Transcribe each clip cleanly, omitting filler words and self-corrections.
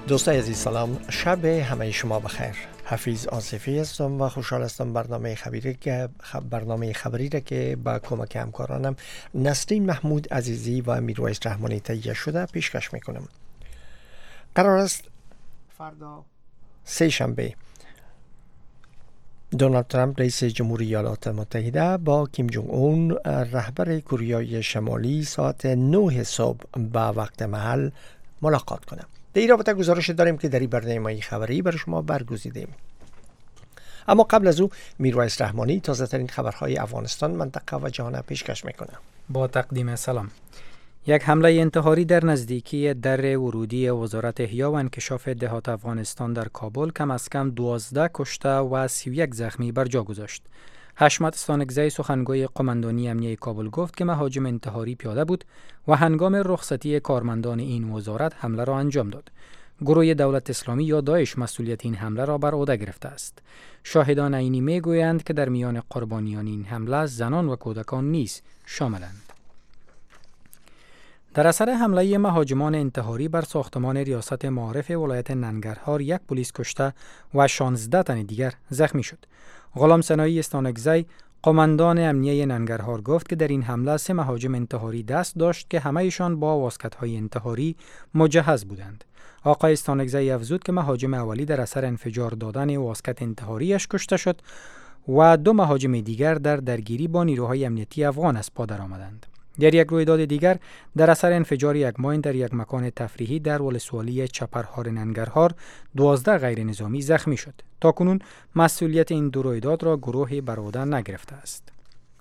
دوستای عزیز سلام، شب همه شما بخیر. حفیظ آصفی هستم و خوشحال هستم برنامه خبری را که با کمک همکارانم نسرین محمود عزیزی و میرویس رحمانی تهیه شده پیشکش میکنم. قرار است فردا سه شنبه دونالد ترامپ رئیس جمهوری ایالات متحده با کیم جونگ اون رهبر کره شمالی ساعت 9 صبح به وقت محل ملاقات کنه. در این رابطه گزارش داریم که در این برنامه خبری برای شما برگزیدیم. اما قبل از او میرویس رحمانی تازه ترین خبرهای افغانستان، منطقه و جهان پیشکش میکنه. با تقدیم سلام. یک حمله انتحاری در نزدیکی در ورودی وزارت احیا و انکشاف دهات افغانستان در کابل کم از کم 12 کشته و 31 زخمی بر جا گذاشت. حشمت ستانکزی سخنگوی قماندانی امنیه کابل گفت که مهاجم انتحاری پیاده بود و هنگام رخصتی کارمندان این وزارت حمله را انجام داد. گروه دولت اسلامی یا داعش مسئولیت این حمله را بر عهده گرفته است. شاهدان عینی میگویند که در میان قربانیان این حمله زنان و کودکان نیز شاملند. در اثر حمله مهاجمان انتحاری بر ساختمان ریاست معارف ولایت ننگرهار یک پلیس کشته و 16 تن دیگر زخمی شد. غلام سنایی استانکزی قماندان امنیه ننگرهار گفت که در این حمله 3 مهاجم انتحاری دست داشت که همه‌شان با واسکت‌های انتحاری مجهز بودند. آقای استانکزی افزود که مهاجم اولی در اثر انفجار دادن واسکت انتحاریش کشته شد و 2 مهاجم دیگر در درگیری با نیروهای امنیتی افغان از پا درآمدند. در یک رویداد دیگر در اثر انفجار یک ماین در یک مکان تفریحی در ولسوالی چپرهار ننگرهار 12 غیر نظامی زخمی شد. تاکنون مسئولیت این 2 رویداد را گروهی بر عهده نگرفته است.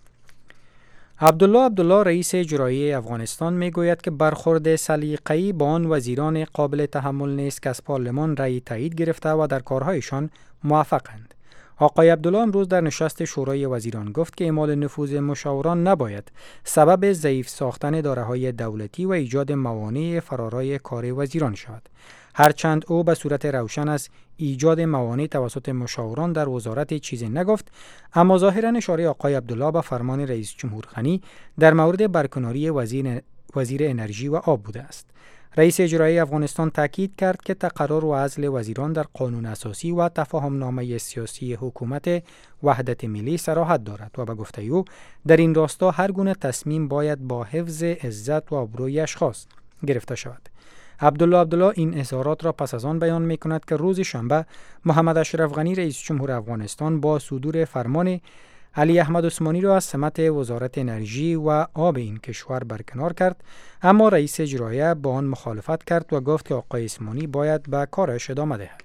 عبدالله رئیس اجرایی افغانستان میگوید که برخورد سلیقه‌ای با آن وزیران قابل تحمل نیست که از پارلمان رأی تایید گرفته و در کارهایشان موفقند. آقای عبدالله امروز در نشست شورای وزیران گفت که اعمال نفوذ مشاوران نباید سبب ضعیف ساختن داره‌های دولتی و ایجاد موانع فرارای کار وزیران شود. هرچند او به صورت روشن از ایجاد موانع توسط مشاوران در وزارت چیزی نگفت، اما ظاهراً اشاره آقای عبدالله به فرمان رئیس جمهور غنی در مورد برکناری وزیر انرژی و آب بوده است. رئیس اجرایی افغانستان تاکید کرد که تقرر و عزل وزیران در قانون اساسی و تفاهم‌نامه سیاسی حکومت وحدت ملی صراحت دارد و به گفته او در این راستا هر گونه تصمیم باید با حفظ عزت و آبروی اشخاص گرفته شود. عبدالله این اظهارات را پس از آن بیان می‌کند که روز شنبه محمد اشرف غنی رئیس جمهور افغانستان با صدور فرمان علی احمد عثمانی را از سمت وزارت انرژی و آب این کشور برکنار کرد، اما رئیس اجرایی با آن مخالفت کرد و گفت که آقای عثمانی باید به کارش ادامه دهد.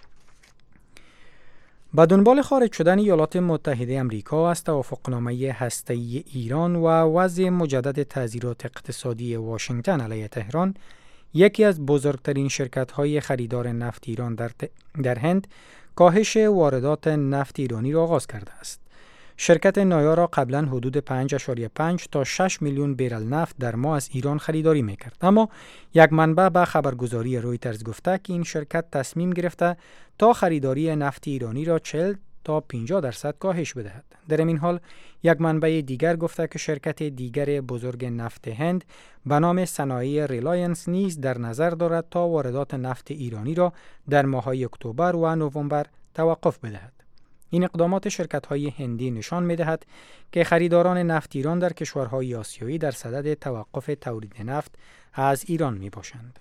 با دنبال خارج شدن ایالات متحده امریکا از توافقنامه هسته‌ای ایران و وضع مجدد تعزیرات اقتصادی واشنگتن علیه تهران، یکی از بزرگترین شرکت‌های خریدار نفت ایران در هند کاهش واردات نفت ایرانی را آغاز کرده است. شرکت نایا را قبلا حدود 5.5 تا 6 میلیون برل نفت در ماه از ایران خریداری میکرد، اما یک منبع به خبرگزاری رویترز گفته که این شرکت تصمیم گرفته تا خریداری نفت ایرانی را 40 تا 50% کاهش بدهد. در این حال یک منبع دیگر گفته که شرکت دیگر بزرگ نفت هند به نام صنایع ریلاینس نیز در نظر دارد تا واردات نفت ایرانی را در ماه‌های اکتبر و نوامبر توقف بدهد. این اقدامات شرکت‌های هندی نشان می‌دهد که خریداران نفت ایران در کشورهای آسیایی در صدد توقف تولید نفت از ایران می‌باشند.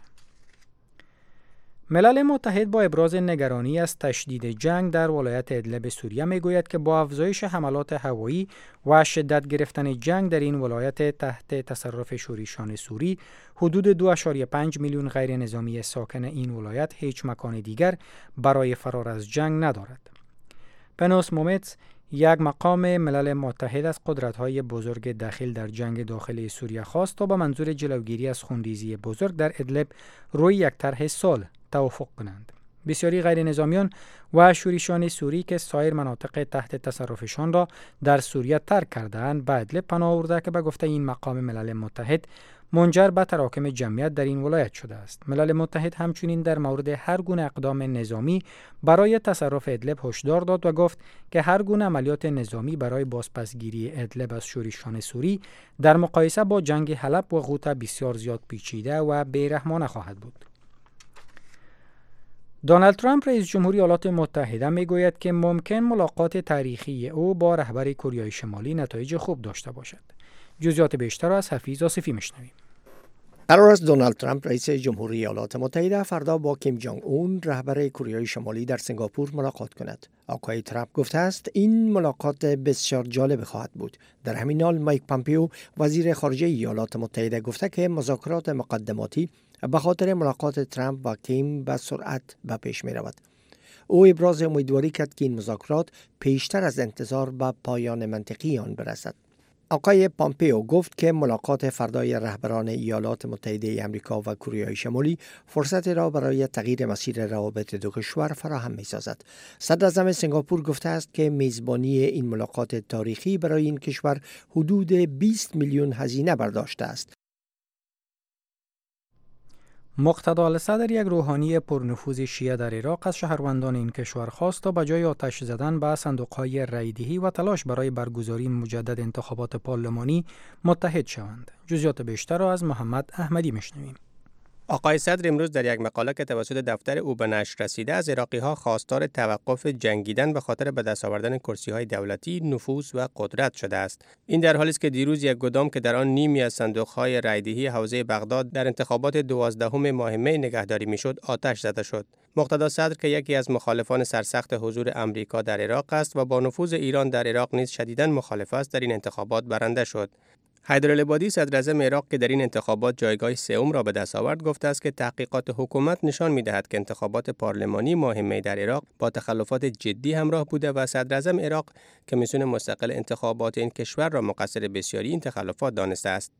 ملل متحد با ابراز نگرانی از تشدید جنگ در ولایت ادلب سوریه می‌گوید که با افزایش حملات هوایی و شدت گرفتن جنگ در این ولایت تحت تصرف شورشیان سوری، حدود 2.5 میلیون غیر نظامی ساکن این ولایت هیچ مکان دیگر برای فرار از جنگ ندارد. پنوس مومتس، یک مقام ملل متحد، از قدرت‌های بزرگ داخل در جنگ داخلی سوریه خواست تا به منظور جلوگیری از خونریزی بزرگ در ادلب روی یک طرح صلح توافق کنند. بسیاری غیر نظامیان و شورشیان سوری که سایر مناطق تحت تصرفشان را در سوریه ترک کرده‌اند به ادلب پناه آورده که به گفته این مقام ملل متحد منجر به تراکم جمعیت در این ولایت شده است. ملل متحد همچنین در مورد هر گونه اقدام نظامی برای تصرف ادلب هشدار داد و گفت که هر گونه عملیات نظامی برای بازپسگیری ادلب از شورشیان سوری در مقایسه با جنگ حلب و غوطه بسیار زیاد پیچیده و بیرحمانه خواهد بود. دونالد ترامپ رئیس جمهوری ایالات متحده میگوید که ممکن ملاقات تاریخی او با رهبر کره شمالی نتایج خوب داشته باشد. جزئیات بیشتر را از حفیظ آصفی میشنویم. قرار است دونالد ترامپ رئیس جمهوری ایالات متحده فردا با کیم جونگ اون رهبر کره شمالی در سنگاپور ملاقات کند. آقای ترامپ گفته است این ملاقات بسیار جالب خواهد بود. در همین حال مایک پامپیو وزیر خارجه ایالات متحده گفته که مذاکرات مقدماتی به خاطر ملاقات ترامپ و کیم به سرعت به پیش می رود. او ابراز امیدواری کرد که این مذاکرات پیشتر از انتظار به پایان منطقی آن برسد. آقای پامپیو گفت که ملاقات فردای رهبران ایالات متحده آمریکا و کره شمالی فرصت را برای تغییر مسیر روابط دو کشور فراهم می‌سازد. صدر اعظم سنگاپور گفته است که میزبانی این ملاقات تاریخی برای این کشور حدود 20 میلیون هزینه برداشته است. مقتدا الصدر، یک روحانی پرنفوذ شیعه در عراق، از شهروندان این کشور خواست تا به جای آتش زدن به صندوق‌های رای‌دهی و تلاش برای برگزاری مجدد انتخابات پارلمانی متحد شوند. جزئیات بیشتر را از محمد احمدی میشنویم. آقای صدر امروز در یک مقاله که توسط دفتر او به نشر رسیده از عراقی‌ها خواستار توقف جنگیدن به خاطر به دست آوردن کرسی‌های دولتی، نفوذ و قدرت شده است. این در حالی است که دیروز یک گدام که در آن نیمی از صندوق‌های رای‌دهی حوزه بغداد در انتخابات 12 ماه می نگهداری می‌شد، آتش زده شد. مقتدا صدر که یکی از مخالفان سرسخت حضور امریکا در عراق است و با نفوذ ایران در عراق نیز شدیداً مخالف است، در این انتخابات برنده شد. حیدرالعبادی صدر اعظم عراق که در این انتخابات جایگاه سوم را به دست آورد گفته است که تحقیقات حکومت نشان می‌دهد که انتخابات پارلمانی ماه می در عراق با تخلفات جدی همراه بوده و صدر اعظم عراق کمیسیون مستقل انتخابات این کشور را مقصر بسیاری این تخلفات دانسته است.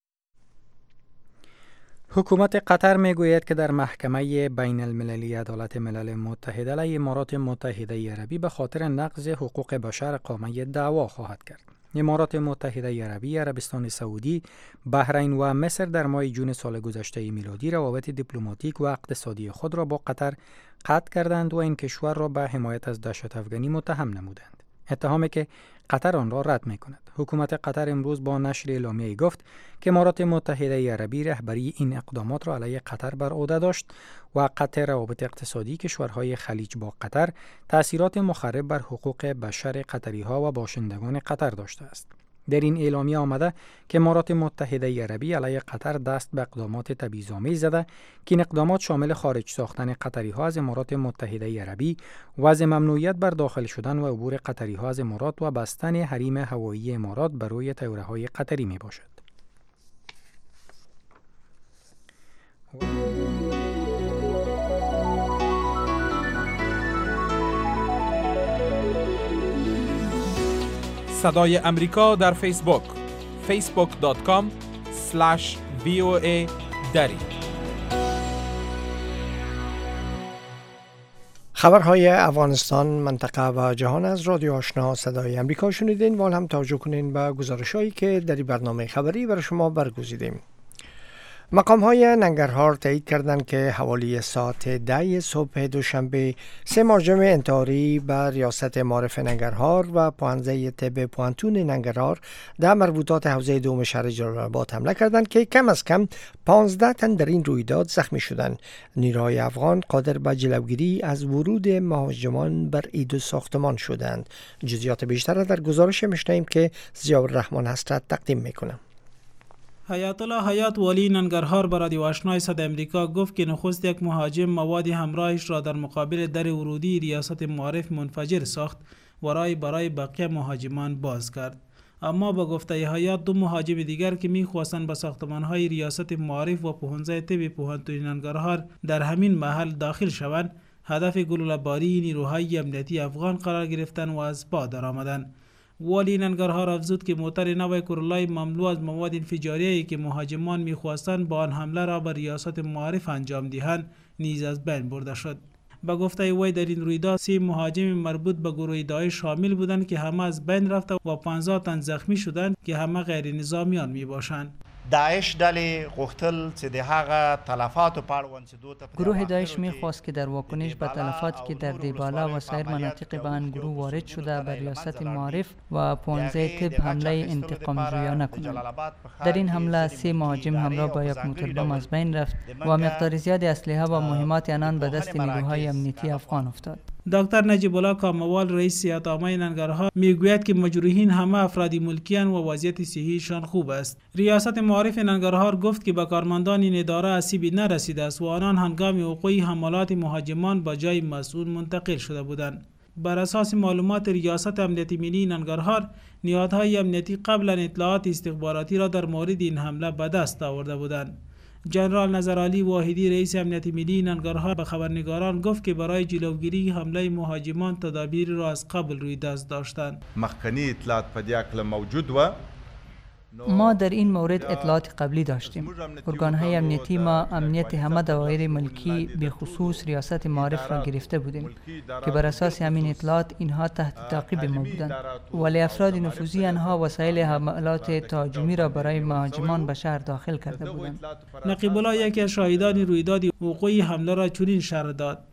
حکومت قطر میگوید که در محکمه بین المللی عدالت ملل متحد علیه امارات متحده عربی به خاطر نقض حقوق بشر اقامه دعوا خواهد کرد. امارات متحده عربی، عربستان سعودی، بحرین و مصر در ماه جون سال گذشته میلادی روابط دیپلماتیک و اقتصادی خود را با قطر قطع کردند و این کشور را به حمایت از دهشت افغانی متهم نمودند. اتهامی که قطر آن را رد می‌کند. حکومت قطر امروز با نشر اعلامیه‌ای گفت که امارات متحده عربی رهبری این اقدامات را علیه قطر بر عهده داشت و قطع روابط اقتصادی کشورهای خلیج با قطر تأثیرات مخرب بر حقوق بشر قطری‌ها و باشندگان قطر داشته است. در این اعلامیه آمده که امارات متحده عربی علیه قطر دست به اقدامات تبعیض‌آمیز زده که این اقدامات شامل خارج ساختن قطری‌ها از امارات متحده عربی، وضع ممنوعیت بر داخل شدن و عبور قطری‌ها از امارات و بستن حریم هوایی امارات بر روی طیاره‌های قطری میباشد. صدای امریکا در فیسبوک facebook.com/VOA دری. خبرهای افغانستان، منطقه و جهان از رادیو آشنا صدای امریکا شنیدین و هم توجه کنین به گزارش‌هایی که در این برنامه خبری برای شما برگزیدیم. مقام‌های ننگرهار تایید کردند که حوالی ساعت 10 صبح دوشنبه 3 مهاجم انتحاری به ریاست معارف ننگرهار و پوهنځی طب پوهنتون ننگرهار در مربوطات حوزه دوم شهر جلال آباد حمله کردند که کم از کم 15 تن در این رویداد زخمی شدند. نیروهای افغان قادر به جلوگیری از ورود مهاجمان بر این دو ساختمان شدند. جزئیات بیشتر را در گزارش میشنویم که ضیاءالرحمن حضرت تقدیم میکنم. حیات الله حیات والی ننگرهار به رادیو آشنای صدای امریکا گفت که نخست یک مهاجم مواد همراهش را در مقابل در ورودی ریاست معارف منفجر ساخت و راه برای بقیه مهاجمان باز کرد. اما با گفته حیات دو مهاجم دیگر که می‌خواستند به ساختمان‌های ریاست معارف و پوهنځی طب پوهنتون ننگرهار در همین محل داخل شوند، هدف گلوله‌باری نیروهای امنیتی افغان قرار گرفتند و از پا درآمدند. والی ننگرهار افزود که موتر نو کرولای مملو از مواد انفجاریه‌ای که مهاجمان می‌خواستند با آن حمله را به ریاست معارف انجام دهند نیز از بین برده شد. به گفته وی در این رویداد 3 مهاجم مربوط به گروه داعش شامل بودند که همه از بین رفته و 50 تن زخمی شدند که همه غیر نظامیان میباشند. داعش ډلې غوښتل چې د هغه تلفاتو په اړوند چې دوی ته گروه داعش می‌خواست که در واکنش به تلفاتی که در دیبالا و سایر مناطق به آن گروه وارد شده به ریاست معارف و 15 طب حمله انتقام جویانه کنند. در این حمله 3 مهاجم همراه با یک موتور بم از بین رفت و مقدار زیادی اسلحه و مهمات آنان به دست نیروهای امنیتی افغان افتاد. دکتر نجیب الله کاموال رئیس هیئت عامه ننگرهار میگوید که مجروحین همه افرادی ملکی‌اند و وضعیت صحیشان خوب است. ریاست معارف ننگرهار گفت که به کارمندان این اداره آسیبی نرسیده است و آنان هنگام وقوع حملات مهاجمان به جای مسئول منتقل شده بودند. بر اساس معلومات ریاست امنیتی ملی ننگرهار، نهادهای امنیتی قبلا اطلاعات استخباراتی را در مورد این حمله به دست آورده بودند. جنرال نظرعلی واحدی رئیس امنیت ملی ننگرهار به خبرنگاران گفت که برای جلوگیری حمله مهاجمان تدابیر را از قبل روی دست داشتند. مخکنی اطلاعات په دې اړه موجود و. ما در این مورد اطلاعات قبلی داشتیم. ارگانهای امنیتی ما امنیت همه دوایر ملکی به خصوص ریاست معارف را گرفته بودیم که بر اساس همین اطلاعات اینها تحت تعقیب ما بودند، ولی افراد نفوذی آنها وسایل حملات تهاجمی را برای مهاجمان به شهر داخل کرده بودند. نقیب الله یکی از شاهدان رویداد وقوع حمله را چنین شرح داد: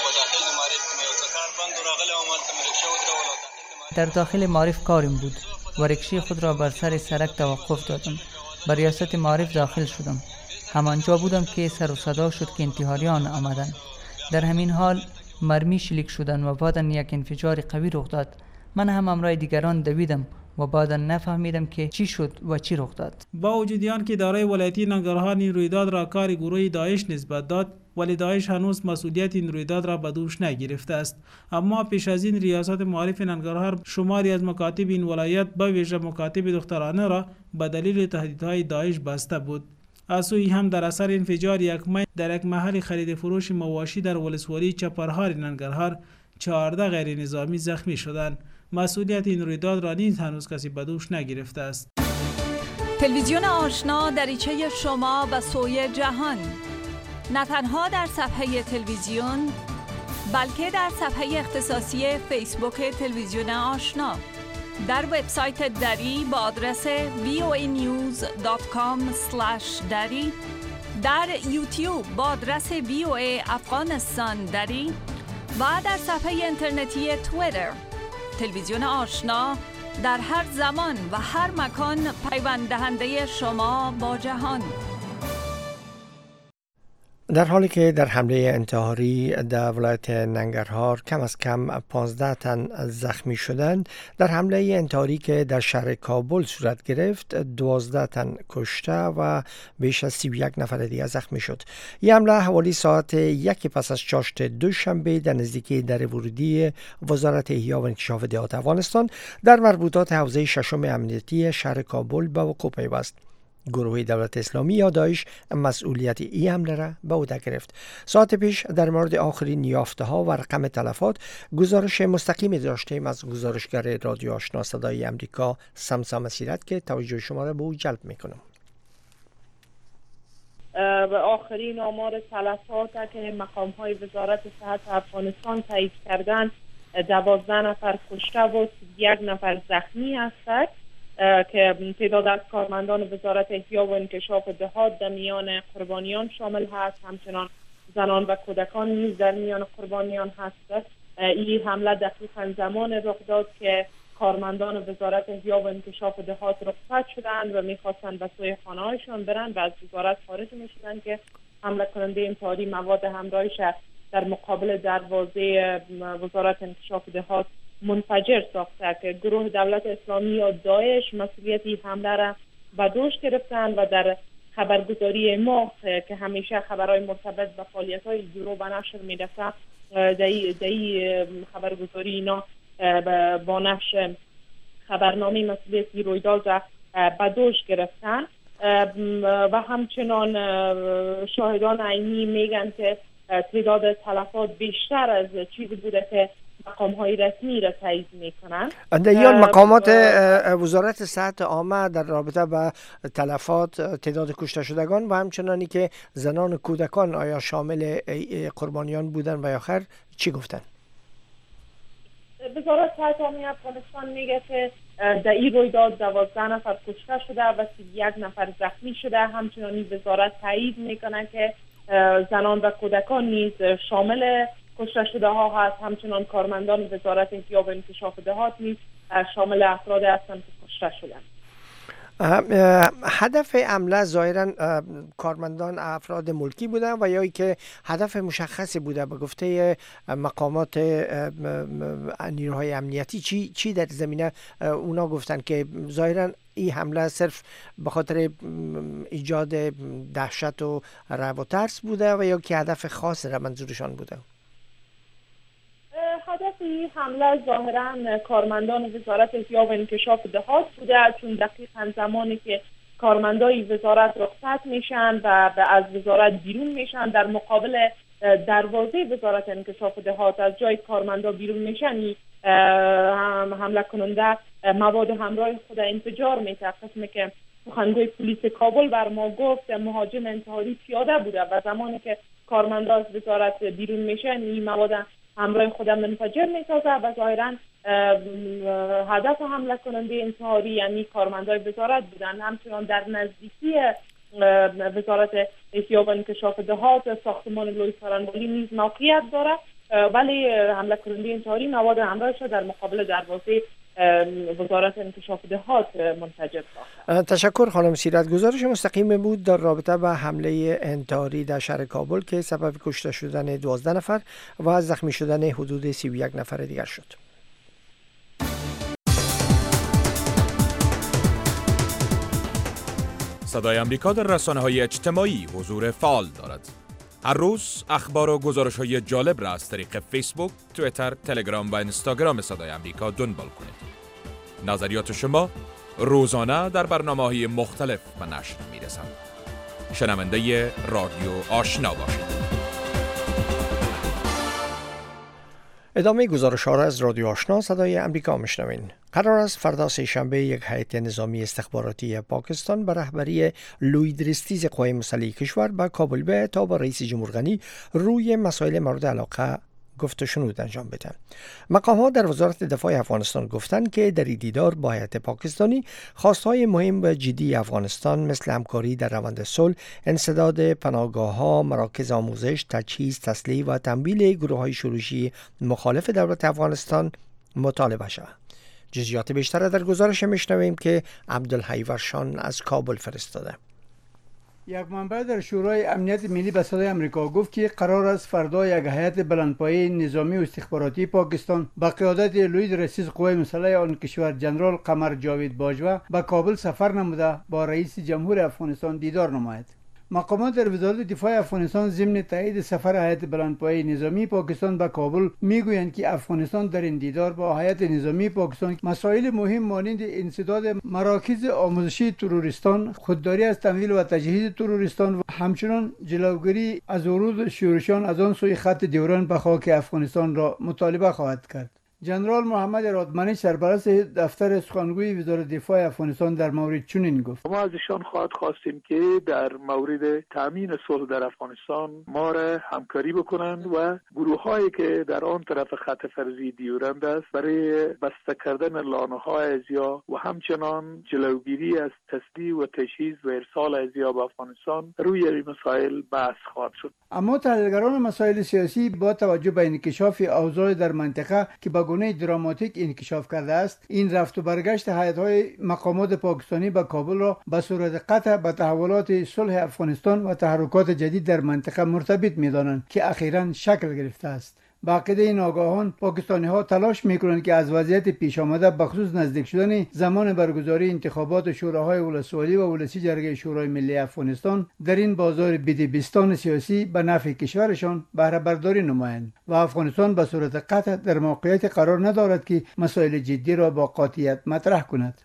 در داخل معارف کارم بود و رکشی خود را بر سر سرک توقف دادم. به ریاست معارف داخل شدم. همانجا بودم که سر و صدا شد که انتحاریان آمدند. در همین حال مرمی شلیک شدند و بعداً یک انفجار قوی رخ داد. من هم همراه دیگران دویدم و بعداً نفهمیدم که چی شد و چی رخ داد. با وجود آن که اداره ولایتی ننگرهار این رویداد را کار گروه داعش نسبت داد، ولی داعش هنوز مسئولیت این رویداد را به دوش نگرفته است. اما پیش از این ریاست معارف ننگرهار شماری از مکاتب این ولایت به ویژه مکاتب دخترانه را به دلیل تهدیدهای داعش بسته بود. از سوی هم در اثر انفجار یک مین در یک محل خرید فروش مواشی در ولسوالی چپرهار ننگرهار 14 غیر نظامی زخمی شدند. مسئولیت این رویداد را نیز هنوز کسی به دوش نگرفته است. تلویزیون آشنا دریچه شما به سوی جهان، نه تنها در صفحه تلویزیون بلکه در صفحه اختصاصی فیسبوک تلویزیون آشنا، در وبسایت دری با آدرس voanews.com/dari، در یوتیوب با آدرس VOA افغانستان دری و در صفحه اینترنتی توییتر. تلویزیون آشنا در هر زمان و هر مکان پیوند دهنده شما با جهان. در حالی که در حمله انتحاری در ولایت ننگرهار کم از کم 15 تن زخمی شدند، در حمله انتحاری که در شهر کابل صورت گرفت 12 تن کشته و بیش از 31 نفر دیگر زخمی شد. این حمله حوالی ساعت 1 پس از چاشت دوشنبه در نزدیکی در ورودی وزارت احیا و انکشاف دهات افغانستان در مربوطات حوزه ششم امنیتی شهر کابل به وقوع پیوست. گروه دولت اسلامی یا داعش مسئولیت این حمله را به عهده گرفت. ساعت پیش در مورد آخرین یافته ها و رقم تلفات گزارش مستقیمی داشتیم از گزارشگر رادیو آشنا صدای امریکا سمسا مسیرت که توجه شما را به او جلب میکنم. و آخرین آمار تلفات که مقام های وزارت صحت افغانستان تایید کردند 12 نفر کشته و 31 نفر زخمی هستند که تعداد از کارمندان وزارت احیا و انکشاف دهات در میان قربانیان شامل هست، همچنان زنان و کودکان نیز در میان قربانیان هست. این حمله دقیقاً زمان رخ داد که کارمندان وزارت احیا و انکشاف دهات رخصت شدند و میخواستند به سوی خانه‌هایشان برند و از وزارت خارج میشدند که حمله کننده انتحاری مواد همراهش در مقابل دروازه وزارت انکشاف دهات منفجر ساخته که گروه دولت اسلامی یا داعش مسئولیت این حمله را به دوش گرفتند و در خبرگزاری ما که همیشه خبرهای مرتبط به فعالیت‌های گروه به نشر می‌رسه، در خبرگزاری اینا با نشر خبرنامه مسئولیت رویداد را به دوش گرفتند و همچنان شاهدان عینی میگن که تعداد تلفات بیشتر از چیزی بوده که مقام‌های رسمی را تایید می‌کنند. اندیان مقامات وزارت صحت عامه در رابطه با تلفات تعداد کشته شدگان و همچنانی که زنان و کودکان آیا شامل قربانیان بودن و یا خیر چی گفتن؟ وزارت صحت عامه افغانستان میگه که در این رویداد 12 نفر کشته شده و 31 نفر زخمی شده. همچنان وزارت تایید میکنه که زنان و کودکان نیز شامل کشته شده ها هست. همچنان کارمندان وزارت احیا و انکشاف دهات نیز شامل افراد هستند که کشته شدند. هدف حمله ظاهرا کارمندان افراد ملکی بودن و یا که هدف مشخصی بوده؟ به گفته مقامات نیروهای امنیتی چی در زمینه اونا گفتن که ظاهرا این حمله صرف به خاطر ایجاد دهشت و رعب و ترس بوده و یا که هدف خاص را منظورشان بوده؟ هدف این حمله ظاهرا کارمندان وزارت احیا و انکشاف دهات بوده، چون دقیقاً زمانی که کارمندای وزارت رخصت میشن و از وزارت بیرون میشن، در مقابل دروازه وزارت انکشاف دهات از جای کارمندا بیرون میشن، حمله کننده مواد همراه خود انفجار میده. قسمی که سخنگوی پلیس کابل بر ما گفت مهاجم انتحاری پیاده بوده و زمانی که کارمندا از وزارت بیرون میشن این مواد همراه خودم منفجر میسازه و ظاهرا هدف حمله کننده انتحاری یعنی کارمندای وزارت بودن. همچنان در نزدیکی وزارت احیا و انکشاف دهات ساختمان لوی سارنوالی نیز موقعیت داره، ولی حمله کننده انتحاری مواد همراهش در مقابل دروازه وزارت انکشاف دهات منفجر ساخت. تشکر خانم سیرت. گزارش مستقیم بود در رابطه با حمله انتحاری در شهر کابل که سبب کشته شدن 12 نفر و زخمی شدن حدود 31 نفر دیگر شد. صدای امریکا در رسانه‌های اجتماعی حضور فعال دارد. هر روز اخبار و گزارش‌های جالب را از طریق فیسبوک، توییتر، تلگرام و اینستاگرام صدای امریکا دنبال کنید. نظریات شما روزانه در برنامه‌های مختلف به نشر می‌رسند. شنونده رادیو آشنا باشید. ادامه گزارش‌ها را از رادیو آشنا صدای امریکا میشنوین. قرار است فردا سه‌شنبه یک هیئت نظامی استخباراتی پاکستان به رهبری لوید ریستیز قوای مسلحه کشور به کابل بیاید تا با رئیس جمهور غنی روی مسائل مورد علاقه گفت و شنود انجام بده. مقام‌ها در وزارت دفاع افغانستان گفتند که در این دیدار با هیئت پاکستانی خواست‌های مهم و جدی افغانستان مثل همکاری در روند صلح، انسداد پناهگاه‌ها، مراکز آموزش، تجهیز، تسلیح و تمویل گروه‌های شورشی مخالف دولت افغانستان مطالبه شود. جزئیات بیشتر در گزارش میشنویم که عبدالحی ورشان از کابل فرستاده. یک منبع در شورای امنیت ملی به صدای امریکا گفت که قرار است فردا یک هیئت بلندپایه نظامی و استخباراتی پاکستان با قیادت لوید ریستیز قوای مسلحه آن کشور جنرال قمر جاوید باجوه به کابل سفر نموده با رئیس جمهور افغانستان دیدار نماید. مقامات در وزارت دفاع افغانستان ضمن تایید سفر هیئت بلندپایه نظامی پاکستان به کابل میگویند که افغانستان در این دیدار با هیئت نظامی پاکستان مسائل مهم مانند انسداد مراکز آموزشی تروریستان، خودداری از تمویل و تجهیز تروریستان و همچنین جلوگیری از ورود شورشیان از آن سوی خط دوران به خاک افغانستان را مطالبه خواهد کرد. جنرال محمد رادمنی سرپرست دفتر سخنگوی وزارت دفاع افغانستان در مورد چنین گفت: ما از ایشان خواستیم که در مورد تامین صلح در افغانستان ما را همکاری بکنند و گروه‌هایی که در آن طرف خط فرضی دیورند است برای بسته کردن لانه‌های ازیا و همچنان جلوگیری از تسلیح و تجهیز و ارسال ازیا به افغانستان روی این مسائل بحث خواهد شد. اما تحلیلگران مسائل سیاسی با توجه به انکشاف اوضاع در منطقه که به گونه دراماتیک انکشاف کرده است، این رفت و برگشت هیئت‌های مقامات پاکستانی به کابل را به صورت قطع به تحولات صلح افغانستان و تحرکات جدید در منطقه مرتبط می‌دانند که اخیراً شکل گرفته است. با عقیده این آگاهان، پاکستانی‌ها تلاش می‌کنند که از وضعیت پیش آمده بخصوص نزدیک شدن زمان برگزاری انتخابات شوراهای ولسوالی و ولسی جرگه شورای ملی افغانستان در این بازار بدبستان سیاسی به نفع کشورشان بهره برداری نمایند و افغانستان به صورت قطع در موقعیت قرار ندارد که مسائل جدی را با قاطعیت مطرح کند.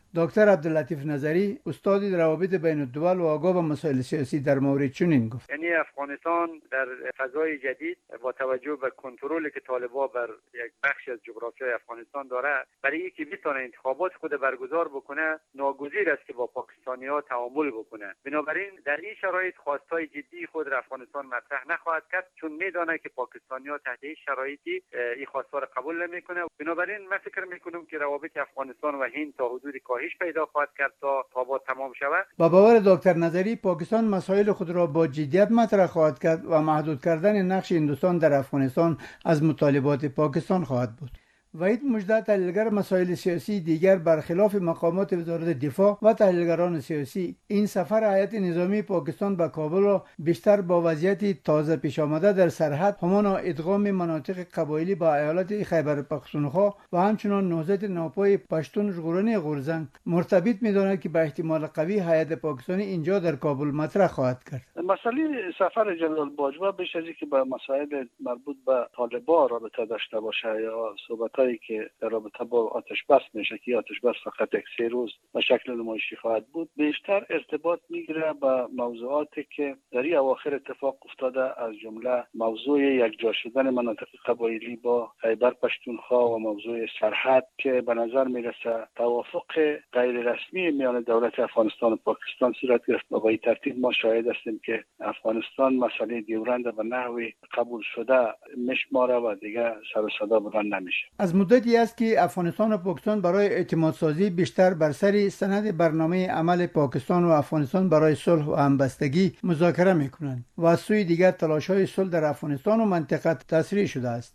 دکتر عبداللطیف نظری استاد روابط بین الدول و آگاه به مسائل سیاسی در مورد چنین گفت. یعنی افغانستان در فضای جدید با توجه به کنترلی که طالبان بر یک بخشی از جغرافیای افغانستان داره، برای اینکه بتونه انتخابات خود برگزار بکنه ناگزیر است که با پاکستانی‌ها تعامل بکنه. بنابراین در این شرایط خواستای جدی خود را افغانستان مطرح نخواهد کرد، چون میدونه که پاکستانی‌ها تحت این شرایطی این خواستها را قبول نمیکنه. بنابراین من فکر میکنم که روابط افغانستان و هند تا حدود کاهش پیدا خواهد کرد تا با تمام شود. با باور دکتر نظری پاکستان مسائل خود را با جدیت مطرح خواهد کرد و محدود کردن نقش هندوستان در افغانستان از مطالبات پاکستان خواهد بود. وحید مژده تحلیلگر مسائل سیاسی دیگر برخلاف مقامات وزارت دفاع و تحلیلگران سیاسی این سفر هیئت نظامی پاکستان به کابل را بیشتر با وضعیت تازه پیش آمده در سرحد همانا ادغام مناطق قبایلی با ایالت خیبر پختونخوا و همچنان نهضت ناپای پشتون ژغورنی غورزنگ مرتبط می‌داند که به احتمال قوی هیئت پاکستانی اینجا در کابل مطرح خواهد کرد. مسئله سفر جنرال باجوه بیش از اینکه به مسائل مربوط به طالبان رابطه داشته باشه یا صحبت که در رابطه با آتش بس میشه که آتش بس فقط یک 3 روز به شکل نمایشی خواهد بود، بیشتر ارتباط میگیره با موضوعاتی که در این اواخر اتفاق افتاده، از جمله موضوع یک جا شدن مناطق قبایلی با خیبر پشتونخوا و موضوع سرحد که به نظر میرسه توافق غیر رسمی میان دولت افغانستان و پاکستان صورت گرفت و به این ترتیب ما شاهد هستیم که افغانستان مسئله دیورند به نحوی قبول شده میشماره و دیگه سر و صدا بلند نمیشه. از مدتی است که افغانستان و پاکستان برای اعتماد سازی بیشتر بر سر سند برنامه عمل پاکستان و افغانستان برای صلح و همبستگی مذاکره میکنند و از سوی دیگر تلاش‌های صلح در افغانستان و منطقه تسریع شده است.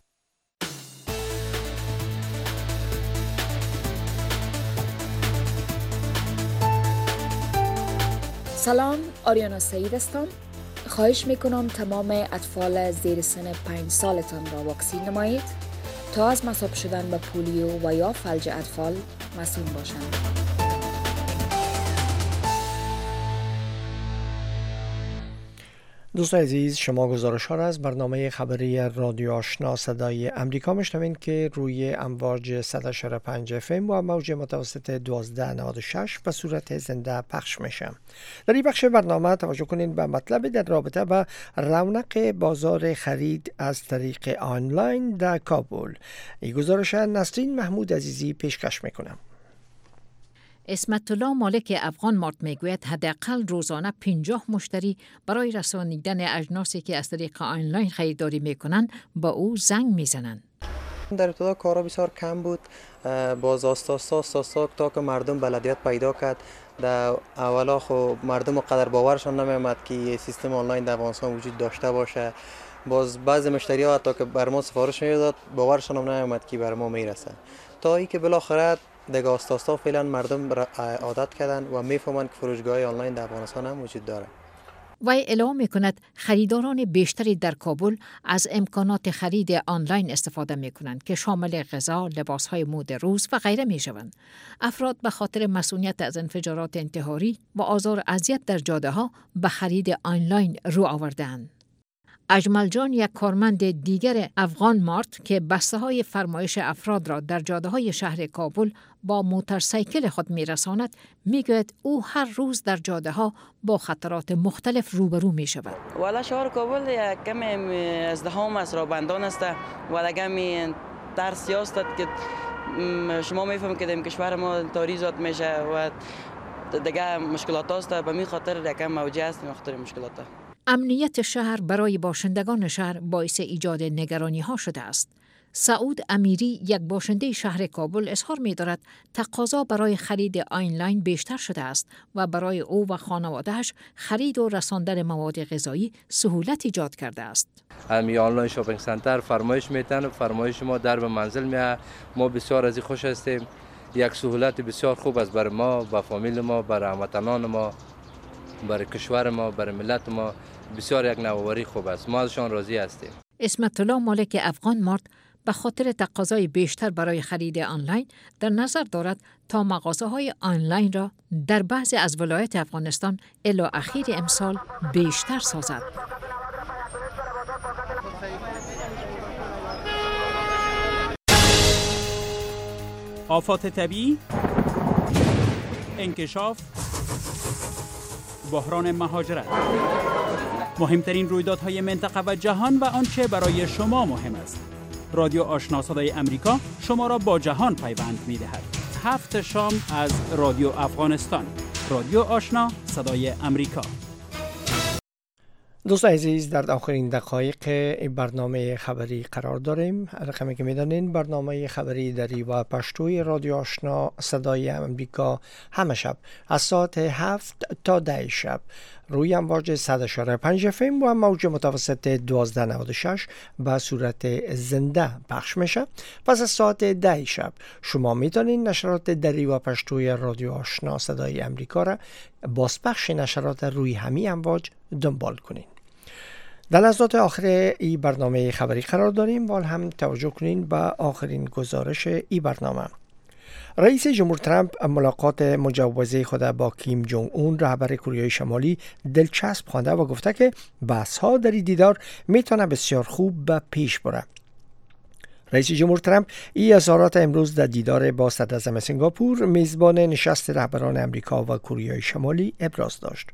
سلام، آریانا سعید هستم. خواهش میکنم تمام اطفال زیر سن 5 سالتان را واکسین نمایید تا از مصاب شدن به پولیو و یا فلج اطفال مسئول باشند. دوستان عزیز، شما گزارش ها را از برنامه خبری رادیو آشنا صدای امریکا میشنوین که روی امواج 100.5 FM و موج متوسط 1296 به صورت زنده پخش میشه. در این بخش برنامه توجه کنین به مطلب در رابطه با رونق بازار خرید از طریق آنلاین در کابل. این گزارش نسرین محمود عزیزی پیشکش میکنم. اسمت الله مالک افغان مارت میگوید حداقل روزانه 50 مشتری برای رسانیدن اجناسی که از طریق آنلاین خریداری میکنند با او زنگ میزنند. در ابتدا کارا بسیار کم بود، باز آستا تا که مردم بلدیت پیدا کرد. در اولا خب مردم قدر باورشان نمیامد که سیستم آنلاین در افغانستان وجود داشته باشه. باز بعضی مشتری ها حتی که بر ما سفارش میداد باورشان هم نمیامد که بر ما میرسه، تا اینکه بالاخره دیگه آستا فعلا مردم عادت کردن و میفهمند که فروشگاه آنلاین در افغانستان هم وجود داره. وی اعلام میکند خریداران بیشتری در کابل از امکانات خرید آنلاین استفاده میکنند که شامل غذا، لباسهای مود روز و غیره میشوند. افراد به خاطر مسئولیت از انفجارات انتحاری و آزار و اذیت در جاده ها به خرید آنلاین رو آوردند. اجمل جان، یک کارمند دیگر افغان مارت که بسته های فرمایش افراد را در جاده های شهر کابل با موتورسایکل خود میرساند، میگوید او هر روز در جاده ها با خطرات مختلف روبرو می شود. والا شهر کابل یک کم ازدحام است، رابندان است و کمی ترسی است که شما میفهمید که در کشور ما تاریزات میشه و دیگه مشکلات است. به می خاطر یکم موجه است مختلف مشکلات. امنیت شهر برای باشندگان شهر باعث ایجاد نگرانی ها شده است. سعود امیری، یک باشنده شهر کابل، اظهار می دارد تقاضا برای خرید آنلاین بیشتر شده است و برای او و خانوادهش خرید و رساندن مواد غذایی سهولت ایجاد کرده است. امی آنلاین شاپینگ سنتر فرمایش میتن، فرمایش ما در به منزل میاد. ما بسیار از این خوش هستیم. یک سهولت بسیار خوب است برای ما، با فامیل ما، برای هموطنان ما، برای کشور ما، برای ملت ما. بسیار یک نوآوری خوب است. ما ازشان راضی هستیم. اسمت الله مالک افغان مارت به خاطر تقاضای بیشتر برای خرید آنلاین در نظر دارد تا مغازه‌های آنلاین را در بعضی از ولایات افغانستان الی اخیر امسال بیشتر سازد. آفات طبیعی، انکشاف، بحران مهاجرت، مهمترین رویدادهای منطقه و جهان و آنچه برای شما مهم است. رادیو آشنا صدای امریکا شما را با جهان پیوند می‌دهد. 7 شام از رادیو افغانستان. رادیو آشنا صدای امریکا. دوستان عزیز، در آخرین دقایق برنامه خبری قرار داریم. رقمی که میدانین برنامه خبری دری و پشتوی رادیو آشنا صدای امریکا همه شب از ساعت 7 تا 10 شب روی امواج 100.5 FM و موج متوسط 1296 به صورت زنده پخش میشه. پس از ساعت 10 شب شما میتونین نشرات دری و پشتوی رادیو آشنا صدای امریکا را بازپخش نشرات روی همین امواج دنبال کنین. در لحظات آخر ای برنامه خبری قرار داریم و هم توجه کنین به آخرین گزارش ای برنامه. رئیس جمهور ترامپ ملاقات مجوزه خود با کیم جونگ اون رهبر کره شمالی دلچسب خوانده و گفته که بحث ها در این دیدار میتونه بسیار خوب به پیش بره. رئیس جمهور ترامپ این اظهارات امروز در دیدار با صدراعظم سنگاپور میزبان نشست رهبران امریکا و کره شمالی ابراز داشت.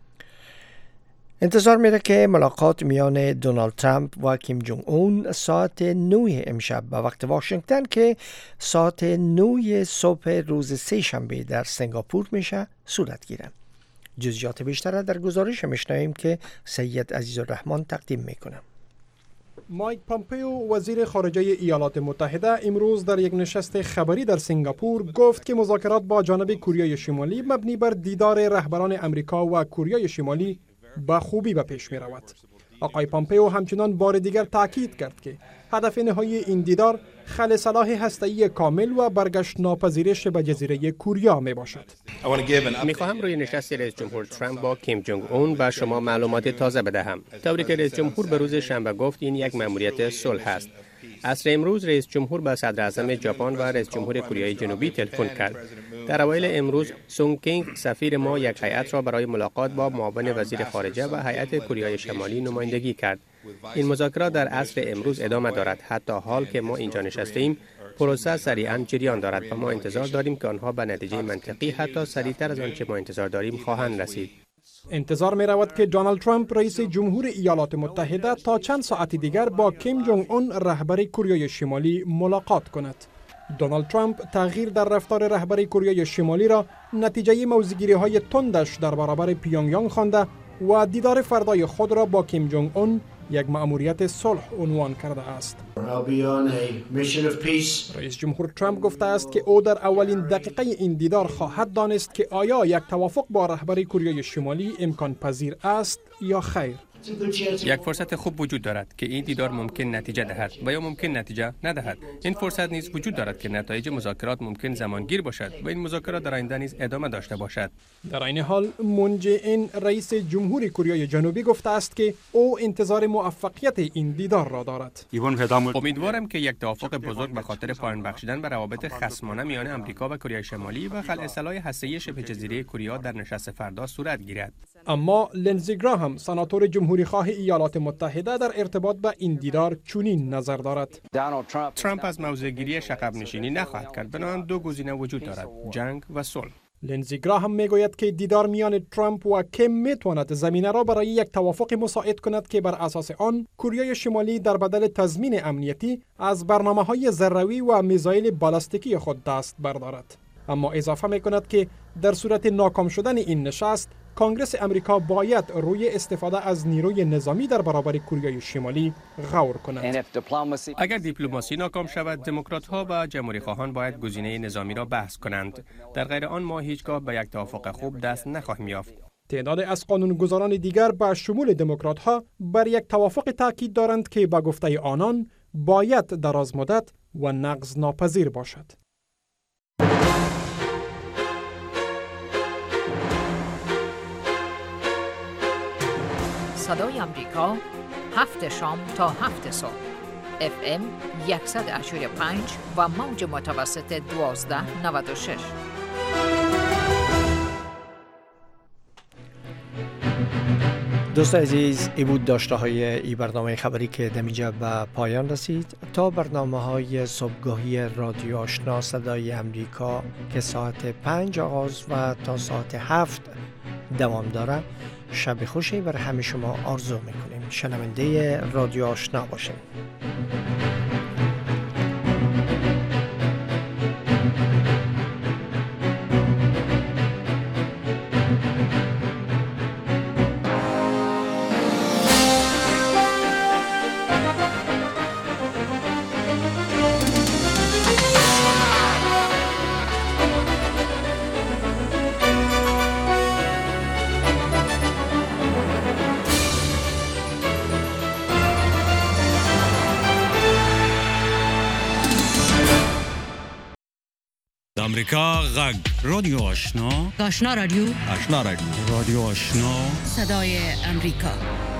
انتظار میره که ملاقات میان دونالد ترامپ و کیم جونگ اون ساعت 9 امشب به وقت واشنگتن که ساعت 9 صبح روز سه شنبه در سنگاپور میشه صورت گیره. جزئیات بیشتر در گزارش میشنویم که سید عزیزالرحمن تقدیم میکنه. مایک پامپیو وزیر خارجه ایالات متحده امروز در یک نشست خبری در سنگاپور گفت که مذاکرات با جانب کره شمالی مبنی بر دیدار رهبران امریکا و کره شمالی با خوبی به پیش می رود. آقای پامپیو همچنان بار دیگر تاکید کرد که هدف نهایی این دیدار خلع سلاح هسته‌ای کامل و برگشت ناپذیرش به جزیره کوریا می باشد. میخواهم روی نشست رئیس جمهور ترامپ با کیم جونگ اون به شما معلومات تازه بدهم. طوری که رئیس جمهور به روز شنبه گفت این یک مأموریت صلح است. عصر امروز رئیس جمهور به صدراعظم ژاپن و رئیس جمهور کره جنوبی تلفن کرد. در اوایل امروز سونگ کینگ سفیر ما یک هیئت را برای ملاقات با معاون وزیر خارجه و هیئت کره شمالی نمایندگی کرد. این مذاکرات در عصر امروز ادامه دارد. حتی حال که ما اینجا نشستیم پروسه سریعا جریان دارد و ما انتظار داریم که آنها به نتیجه منطقی حتی سریعتر از آنچه ما انتظار داریم خواهند رسید. انتظار می رود که دونالد ترامپ رئیس جمهور ایالات متحده تا چند ساعت دیگر با کیم جونگ اون رهبر کره شمالی ملاقات کند. دونالد ترامپ تغییر در رفتار رهبر کره شمالی را نتیجه موضع‌گیری های تندش در برابر پیونگیانگ خوانده و دیدار فردای خود را با کیم جونگ اون یک مأموریت صلح عنوان کرده است. رئیس جمهور ترامپ گفته است که او در اولین دقیقه این دیدار خواهد دانست که آیا یک توافق با رهبر کره شمالی امکان پذیر است یا خیر. یک فرصت خوب وجود دارد که این دیدار ممکن نتیجه دهد و یا ممکن نتیجه ندهد. این فرصت نیز وجود دارد که نتایج مذاکرات ممکن زمانگیر باشد و این مذاکرات در آینده نیز ادامه داشته باشد. در این حال مون جه این رئیس جمهور کره جنوبی گفته است که او انتظار موفقیت این دیدار را دارد. امیدوارم که یک توافق بزرگ به خاطر پایان بخشیدن به روابط خصمانه میان آمریکا و کره شمالی و خلع سلاح هسته‌ای شبه جزیره کوریا در نشست فردا صورت گیرد. اما لنزی گراهام سناتور جمهوری‌خواه ایالات متحده در ارتباط با این دیدار چنین نظر دارد. ترامپ از موضع‌گیری عقب نشینی نخواهد کرد. بنابراین دو گزینه وجود دارد: جنگ و صلح. لنزی گراهام میگوید که دیدار میان ترامپ و کیم میتواند زمینه را برای یک توافق مساعد کند که بر اساس آن کره شمالی در بدل تضمین امنیتی از برنامه‌های ذره‌ای و میزایل بالستیکی خود دست بردارد. اما اضافه میکند که در صورت ناکام شدن این نشست کنگرس امریکا باید روی استفاده از نیروی نظامی در برابر کره شمالی غور کند. اگر دیپلماسی ناکام شود، دموکرات‌ها و جمهوری‌خواهان باید گزینه نظامی را بحث کنند. در غیر آن ما هیچگاه به یک توافق خوب دست نخواهیم یافت. تعداد از قانونگذاران دیگر به شمول دموکرات‌ها بر یک توافق تاکید دارند که به گفته آنان باید دراز مدت و نقض ناپذیر باشد. صدای امریکا 7 شام تا 7 صبح FM 100.5 و موج متوسط 1296. دوست عزیز، ای بود داشته های ای برنامه خبری که دمیجا به پایان رسید. تا برنامه های صبحگاهی رادیو آشنا صدای امریکا که ساعت 5 آغاز و تا ساعت 7 دوام داره، شب خوشی بر همه شما آرزو میکنیم. شنونده رادیو آشنا باشیم. امریکا غږ رادیو آشنا رادیو رادیو آشنا صدای امریکا.